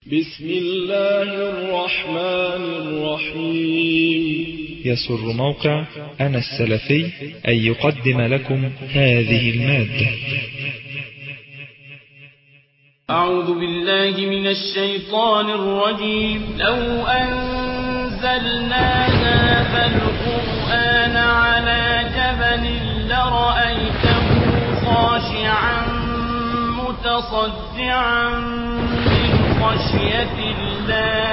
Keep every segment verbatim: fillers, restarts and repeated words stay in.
بسم الله الرحمن الرحيم. يسر موقع أنا السلفي أن يقدم لكم هذه المادة. أعوذ بالله من الشيطان الرجيم. لو أنزلنا هذا القرآن على جبل لرأيته خاشعا متصدعا من خشية الله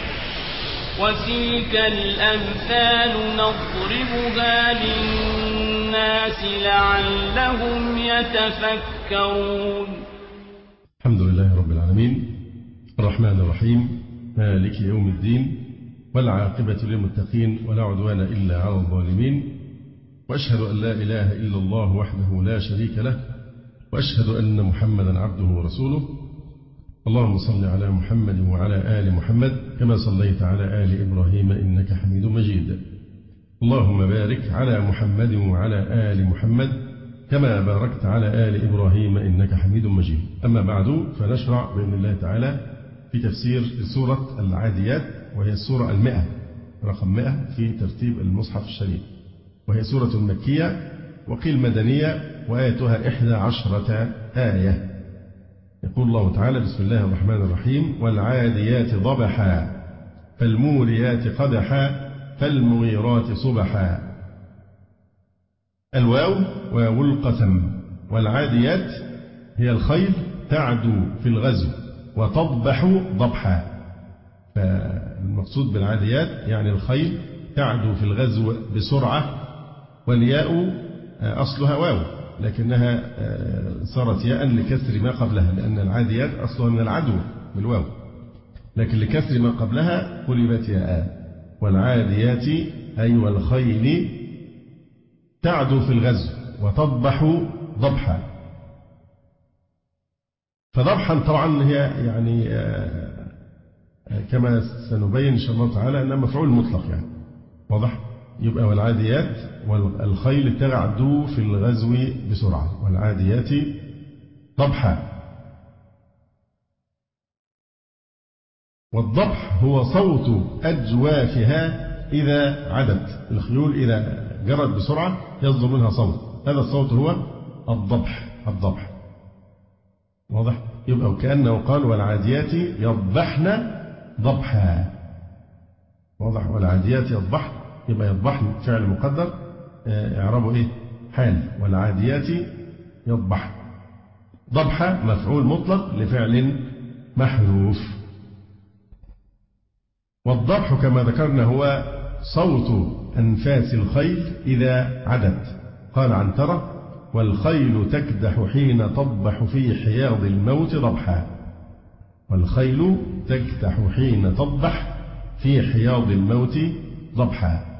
وتلك الأمثال نضربها للناس لعلهم يتفكرون. الحمد لله رب العالمين الرحمن الرحيم مالك يوم الدين والعاقبة للمتقين ولا عدوان إلا على الظالمين، وأشهد أن لا إله إلا الله وحده لا شريك له، وأشهد أن محمدا عبده ورسوله. اللهم صل على محمد وعلى آل محمد كما صليت على آل إبراهيم إنك حميد مجيد. اللهم بارك على محمد وعلى آل محمد كما باركت على آل إبراهيم إنك حميد مجيد. أما بعد، فنشرع بإذن الله تعالى في تفسير سورة العاديات، وهي السورة المئة رقم مئة في ترتيب المصحف الشريف، وهي سورة مكية وقيل مدنية، وآيتها إحدى عشرة آية. يقول الله تعالى: بسم الله الرحمن الرحيم: والعاديات ضبحا فالموريات قدحا فالمغيرات صبحا. الواو واو القسم. والعاديات هي الخيل تعدو في الغزو وتضبح ضبحا. فالمقصود بالعاديات يعني الخيل تعدو في الغزو بسرعة، والياء أصلها واو لكنها صارت ياء لكسر ما قبلها، لأن العاديات أصلها من العدو بالواو، لكن لكسر ما قبلها قلبت ياء. والعاديات أي والخيل تعدو في الغزو وتضبح ضبحا. فضبحا طبعا هي يعني كما سنبين إن شاء الله تعالى أنها مفعول مطلق، يعني واضح. يبقى والعاديات والخيل تعدو في الغزو بسرعة، والعاديات ضبحا. والضبح هو صوت أجوافها إذا عدت. الخيول إذا جرت بسرعة يصدر منها صوت، هذا الصوت هو الضبح. الضبح واضح. يبقى وكأنه قال: والعاديات يضبحن ضبحا. واضح. والعاديات يضبحن، يبقى يضبحن فعل مقدر إعرابه إيه؟ حال. والعاديات يضبحن. ضبحا مفعول مطلق لفعل محذوف. والضبح كما ذكرنا هو صوت أنفاس الخيل إذا عدت. قال عنترة: والخيل تكدح حين تضبح في حياض الموت ضبحا. والخيل تكدح حين تضبح في حياض الموت ضبحا.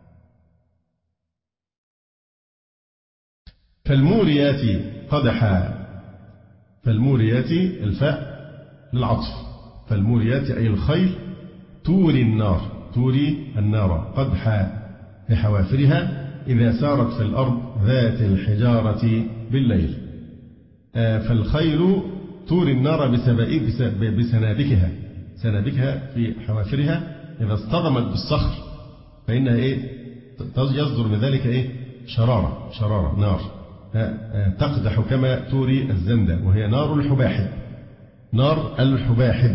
فالموريات قدحا. فالموريات الفاء للعطف. فالموريات أي الخيل توري النار، توري النار قدحا بحوافرها إذا سارت في الأرض ذات الحجارة بالليل. فالخيل توري النار بسنابكها، سنابكها في حوافرها إذا اصطدمت بالصخر فإنها إيه؟ يصدر من ذلك إيه؟ شرارة، شرارة نار تقدح كما توري الزندة، وهي نار الحباحب. نار الحباحب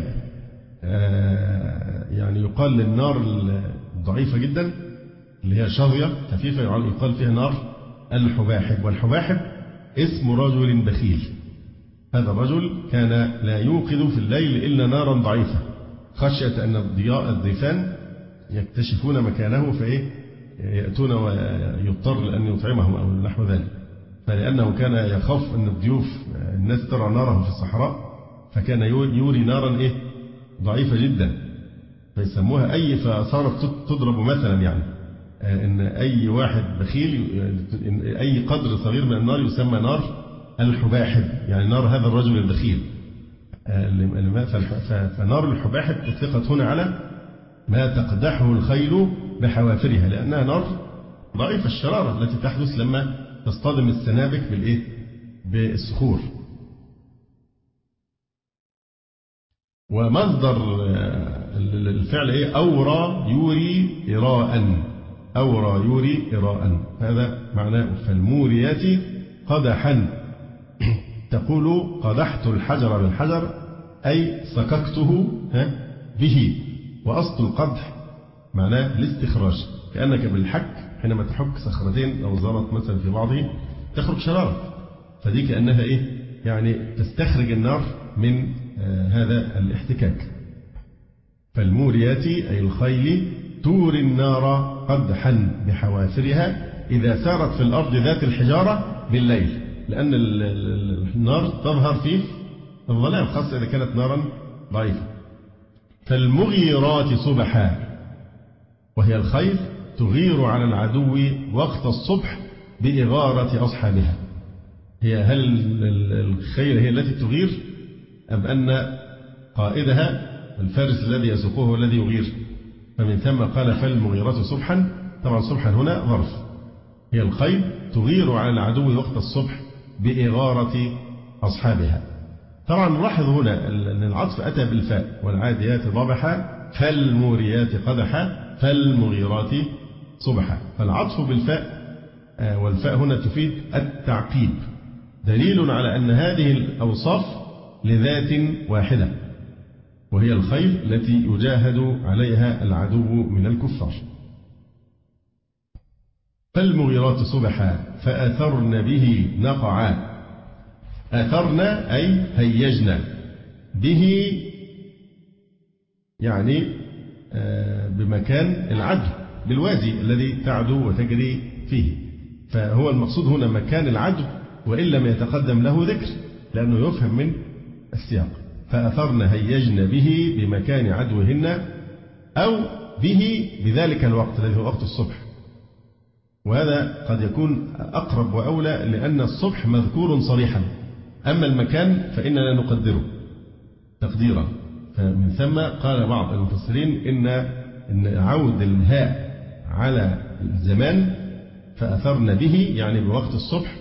يعني يقال للنار الضعيفة جدا اللي هي شظية خفيفة يقال فيها نار الحباحب. والحباحب اسم رجل بخيل. هذا الرجل كان لا يوقد في الليل إلا نارا ضعيفة، خشية أن الضياء الضيفان يكتشفون مكانه فإيه يأتون ويضطر لأن يطعمهم أو نحو ذلك. فلأنه كان يخاف أن الضيوف الناس ترى ناره في الصحراء، فكان يوري نارا إيه ضعيفة جدا فيسموها أي، فصارت تضرب مثلا يعني إن أي واحد بخيل أي قدر صغير من النار يسمى نار الحباحب، يعني نار هذا الرجل البخيل. فنار الحباحب أطلقت هنا على ما تقدحه الخيل بحوافرها، لأنها نار ضعيفة الشرارة التي تحدث لما تصطدم السنابك بالإيه؟ بالصخور. ومصدر الفعل إيه؟ أورى يوري إراء، أورى يوري إراء، هذا معناه. فالموريات قدحا، تقول قدحت الحجر بالحجر أي سككته به، وأصل القدح معناه الاستخراج، كأنك بالحك حينما تحك صخرتين أو زلط مثلا في بعضه تخرج شرارة، فدي كأنها إيه؟ يعني تستخرج النار من آه هذا الاحتكاك. فالموريات أي الخيل توري النار قدحا بحوافرها إذا سارت في الأرض ذات الحجارة بالليل، لأن النار تظهر في الظلام، خاصة إذا كانت نارا ضعيفة. فالمغيرات صبحا، وهي الخيل تغير على العدو وقت الصبح بإغارة أصحابها. هي هل الخيل هي التي تغير أم أن قائدها الفارس الذي يسوقه هو الذي يغير؟ فمن ثم قال فالمغيرات صبحا، طبعا صبحا هنا ظرف. هي الخيل تغير على العدو وقت الصبح بإغارة أصحابها. طبعا نلاحظ هنا أن العطف أتى بالفاء، والعاديات ضبحا فالموريات قدحا فالمغيرات صبحا، فالعطف بالفاء والفاء هنا تفيد التعقيب، دليل على أن هذه الأوصاف لذات واحدة، وهي الخيل التي يجاهد عليها العدو من الكفار. فالمغيرات صبحا فأثرن به نقعا، أثرنا أي هيجنا، به يعني بمكان العدو، بالوادي الذي تعدو وتجري فيه، فهو المقصود هنا مكان العدو، وإن لم يتقدم له ذكر لأنه يفهم من السياق. فأثرن هيجن به بمكان عدوهن، أو به بذلك الوقت الذي هو وقت الصبح، وهذا قد يكون أقرب وأولى لأن الصبح مذكور صريحا، أما المكان فإننا نقدره تقديرا. فمن ثم قال بعض المفسرين إن إن عود الهاء على الزمان فأثرن به يعني بوقت الصبح،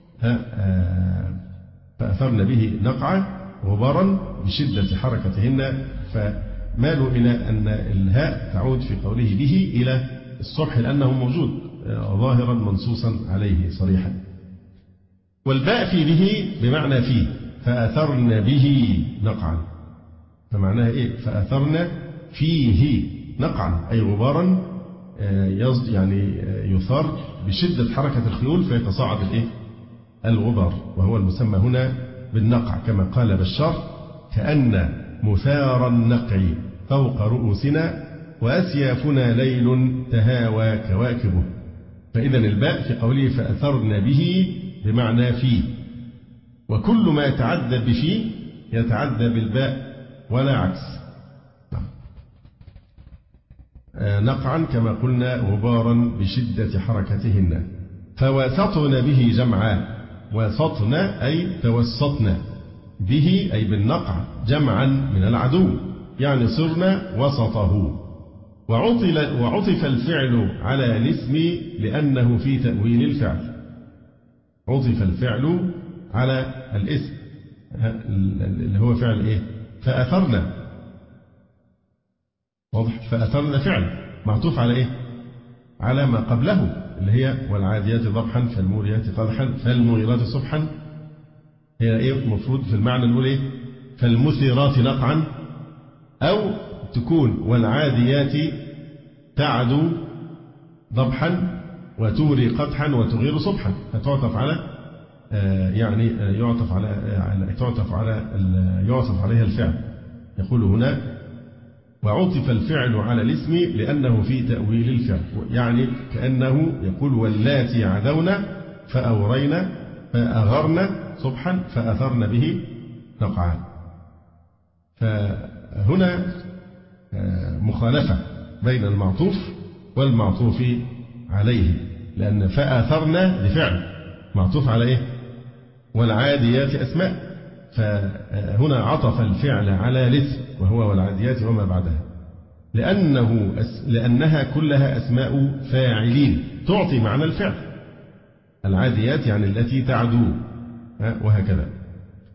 فأثرن به نقعا غبارا بشدة حركتهن، فمالوا إلى أن الهاء تعود في قوله به إلى الصبح لأنه موجود ظاهرا منصوصا عليه صريحا. والباء في به بمعنى فيه، فأثرن به نقعا، فمعناها إيه؟ فأثرن فيه نقعا أي غبارا يعني يثار بشدة حركة الخيول فيتصاعد الإيه؟ الغبار، وهو المسمى هنا بالنقع، كما قال بشار كأن مثار النقع فوق رؤوسنا وأسيافنا ليل تهاوى كواكبه. فإذا الباء في قوله فأثرن به بمعنى فيه، وكل ما يتعدى بفيه يتعدى بالباء ولا عكس. نقعا كما قلنا غبارا بشدة حركتهن. فواسطن به جمعا، واسطن أي توسطن، به أي بالنقع جمعا من العدو، يعني صرنا وسطه. وعطف الفعل على الاسم لأنه في تأويل الفعل، عطف الفعل على الاسم اللي هو فعل إيه؟ فأثرنا، واضح؟ فأثرنا فعل معطوف على إيه؟ على ما قبله اللي هي والعاديات ضبحا فالموريات قدحا فالمغيرات صبحا. هي إيه المفروض في المعنى نقول إيه؟ فالمثيرات نقعا، أو تكون والعاديات تعدو ضبحا وتوري قدحا وتغير صبحا، فتعطف على آه يعني يعطف على آه تعطف على يعطف عليها الفعل. يقول هنا وعطف الفعل على الاسم لأنه في تأويل الفعل، يعني كأنه يقول واللاتي عدونا فأورينا فأغرنا صبحا فأثرن به نقعا. فهنا مخالفة بين المعطوف والمعطوف عليه، لأن فأثرنا بفعل معطوف على إيه؟ والعاديات أسماء، فهنا عطف الفعل على الاسم وهو والعاديات وما بعدها، لأنه لأنها كلها أسماء فاعلين تعطي معنى الفعل. العاديات يعني التي تعدو، وهكذا.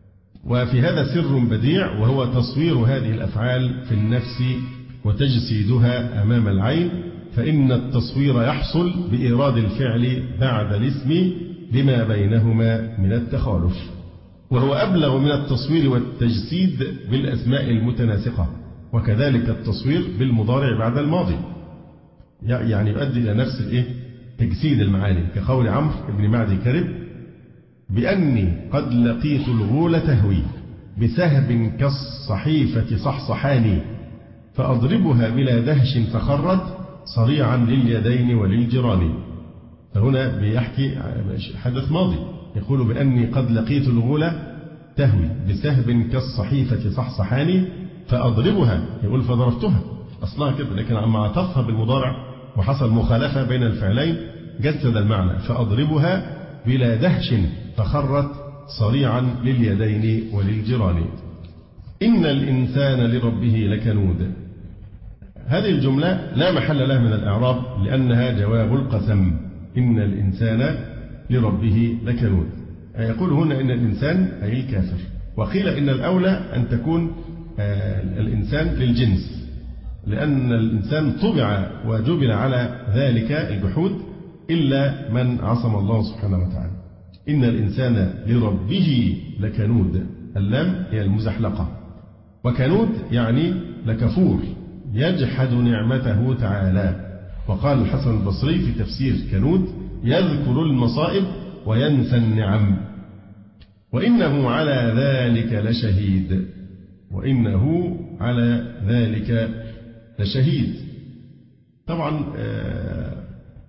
وفي هذا سر بديع، وهو تصوير هذه الأفعال في النفس وتجسيدها أمام العين، فإن التصوير يحصل بإيراد الفعل بعد الاسم لما بينهما من التخالف، وهو أبلغ من التصوير والتجسيد بالأسماء المتناسقة، وكذلك التصوير بالمضارع بعد الماضي، يعني يؤدي إلى نفس الإيه؟ تجسيد المعاني، كقول عمرو بن معدي كرب: بأني قد لقيت الغول تهوي بسهب كالصحيفة صحصحاني فأضربها بلا دهش فخرت صريعا لليدين وللجيران. فهنا بيحكي حدث ماضي، يقول: بأني قد لقيت الغول تهوي بسهب كالصحيفة صحصحاني فأضربها، يقول فضربتها أصلها كده، لكن عما عطفها بالمضارع وحصل مخالفة بين الفعلين جسد المعنى، فأضربها بلا دهش فخرت صريعا لليدين وللجيران. إن الإنسان لربه لكنود. هذه الجملة لا محل لها من الإعراب لأنها جواب القسم. إن الإنسان لربه لكنود. يقول هنا إن الإنسان أي الكافر، وقيل إن الأولى أن تكون الإنسان للجنس، لأن الإنسان طبع وجبل على ذلك الجحود إلا من عصم الله سبحانه وتعالى. إن الإنسان لربه لكنود، اللام هي المزحلقة، وكنود يعني لكفور يجحد نعمته تعالى. وقال الحسن البصري في تفسير كنود: يذكر المصائب وينسى النعم، وإنه على ذلك لشهيد. وإنه على ذلك لشهيد. طبعا آه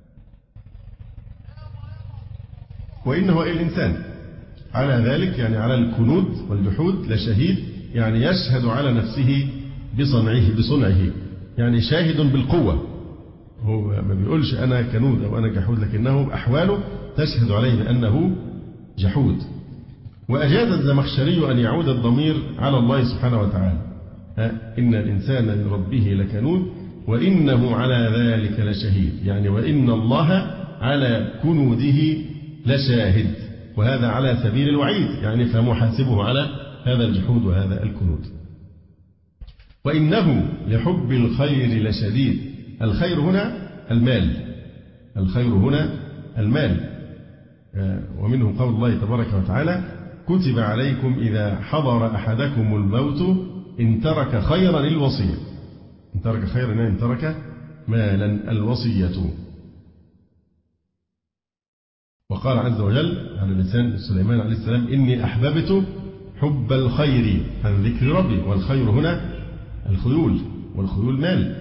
وإنه أي الإنسان على ذلك يعني على الكنود والجحود لشهيد، يعني يشهد على نفسه بصنعه بصنعه يعني شاهد بالقوة. هو ما بيقولش أنا كنود أو أنا جحود، لكنه أحواله تشهد عليه بأنه جحود. وأجاز الزمخشري أن يعود الضمير على الله سبحانه وتعالى. إن الإنسان لربه لكنود وإنه على ذلك لشهيد، يعني وإن الله على كنوده لشاهد، وهذا على سبيل الوعيد، يعني فمحاسبه على هذا الجحود وهذا الكنود. وإنه لحب الخير لشديد. الخير هنا المال، الخير هنا المال. ومنه قول الله تبارك وتعالى: كتب عليكم إذا حضر أحدكم الموت إن ترك خيرا الوصية. إن ترك خيرا إن ترك مالا الوصية. وقال عز وجل على لسان سليمان عليه السلام: إني أحببت حب الخير عن ذكر ربي. والخير هنا الخيول، والخيول مال.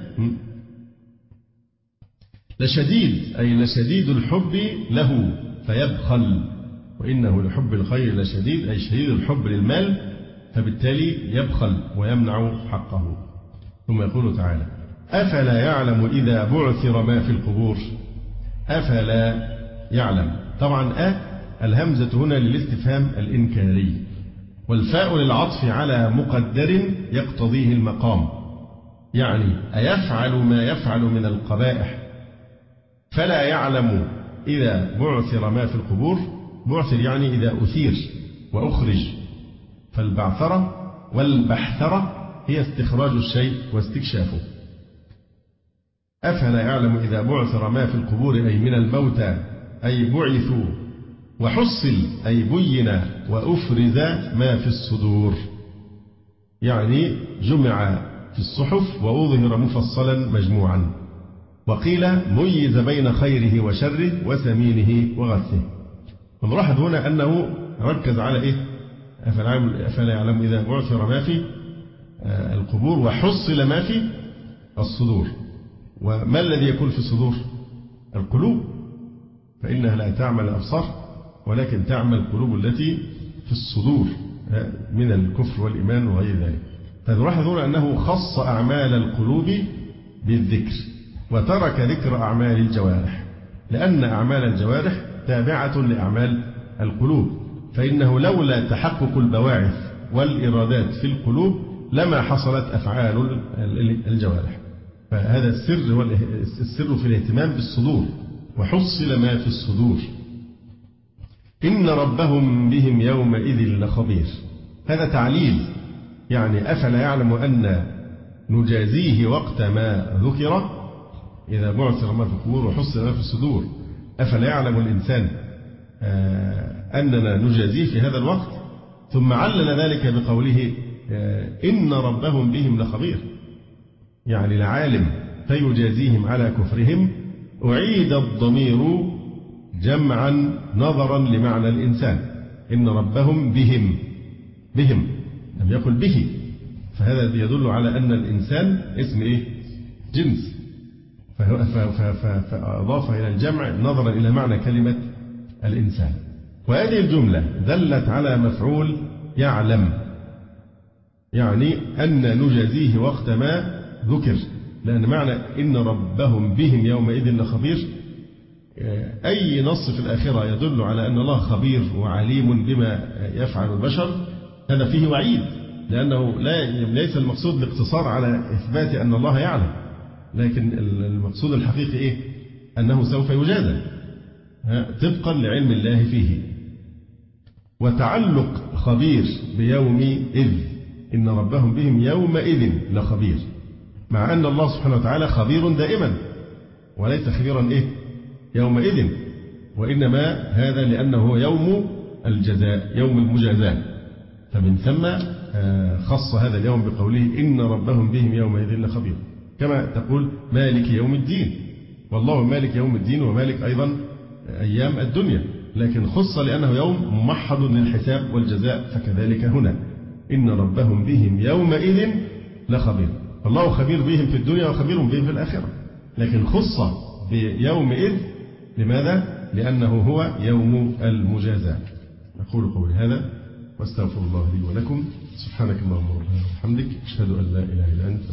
لشديد أي لشديد الحب له فيبخل، وإنه لحب الخير لشديد أي شديد الحب للمال، فبالتالي يبخل ويمنع حقه. ثم يقول تعالى: أفلا يعلم إذا بعثر ما في القبور. أفلا يعلم. طبعا أ الهمزة هنا للاستفهام الإنكاري، والفاء للعطف على مقدر يقتضيه المقام، يعني أيفعل ما يفعل من القبائح. فلا يعلم إذا بعثر ما في القبور. بعثر يعني إذا أثير وأخرج، فالبعثرة والبحثرة هي استخراج الشيء واستكشافه. أفلا يعلم إذا بعثر ما في القبور أي من الموتى، أي بعثوا، وحصل أي بين وأفرز ما في الصدور، يعني جمع في الصحف وأظهر مفصلا مجموعا. وقيل ميز بين خيره وشره وسمينه وغثه. ونلاحظ هنا أنه ركز على إيه؟ أفلا يعلم إذا بعثر ما في القبور وحصل ما في الصدور. وما الذي يكون في الصدور؟ القلوب، فإنها لا تعمل الأبصار ولكن تعمل القلوب التي في الصدور من الكفر والإيمان وغير ذلك. فنلاحظ هنا أنه خص أعمال القلوب بالذكر وترك ذكر أعمال الجوارح، لأن أعمال الجوارح تابعة لأعمال القلوب، فإنه لولا تحقق البواعث والإرادات في القلوب لما حصلت أفعال الجوارح. فهذا السر السر في الاهتمام بالصدور، وحصل ما في الصدور. إن ربهم بهم يومئذ لخبير. هذا تعليل، يعني أفلا يعلم أن نجازيه وقت ما ذكر إذا بعثر ما في القبور وحصل ما في الصدور. أفلا يعلم الإنسان أننا نجازيه في هذا الوقت، ثم علل ذلك بقوله إن ربهم بهم لخبير، يعني العالم فيجازيهم على كفرهم. أعيد الضمير جمعا نظرا لمعنى الإنسان، إن ربهم بهم، بهم لم يقل به، فهذا يدل على أن الإنسان اسم إيه؟ جنس، فأضاف إلى الجمع نظرا إلى معنى كلمة الإنسان. وهذه الجملة دلت على مفعول يعلم، يعني أن نجازيه وقت ما ذكر، لأن معنى إن ربهم بهم يومئذ لخبير، أي نص في الآخرة يدل على أن الله خبير وعليم بما يفعل البشر هذا فيه وعيد، لأنه لا ليس المقصود الاقتصار على إثبات أن الله يعلم، لكن المقصود الحقيقي إيه؟ أنه سوف يجازى طبقا لعلم الله فيه. وتعلق خبير بيومئذ، إن ربهم بهم يومئذ لخبير، مع أن الله سبحانه وتعالى خبير دائما وليس خبيرا إيه؟ يومئذ، وإنما هذا لأنه يوم الجزاء، يوم المجازاة، فمن ثم خص هذا اليوم بقوله إن ربهم بهم يومئذ لخبير، كما تقول مالك يوم الدين، والله مالك يوم الدين ومالك أيضا أيام الدنيا، لكن خص لأنه يوم ممحض للحساب والجزاء، فكذلك هنا إن ربهم بهم يومئذ لخبير، الله خبير بهم في الدنيا وخبير بهم في الآخرة، لكن خص بيومئذ لماذا؟ لأنه هو يوم المجازاة. أقول قولي هذا واستغفر الله لي ولكم، سبحانك اللهم وبحمدك، أشهد أن لا إله إلا أنت.